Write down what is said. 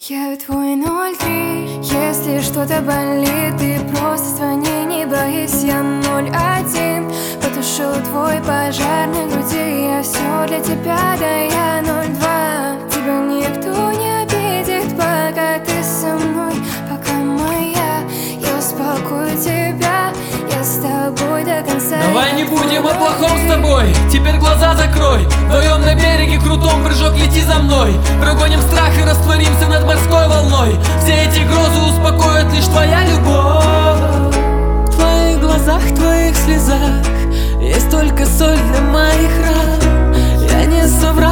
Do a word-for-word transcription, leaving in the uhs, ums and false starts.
Я твой ноль три. Если что-то болит, ты просто звони, не боись. Я ноль один. Потушил твой пожар на груди. Я все для тебя, да я ноль два. Тебя никто не обидит, пока ты со мной, пока моя. Я успокою тебя, я с тобой до конца. Давай не будем о плохом с тобой, теперь глаза закрой. Вдвоем на береге крутом, прыжок, лети за мной. Прогоним страх и растворимся над морской волной. Все эти грозы успокоит лишь твоя любовь. В твоих глазах, в твоих слезах есть только соль для моих ран. Я не соврал.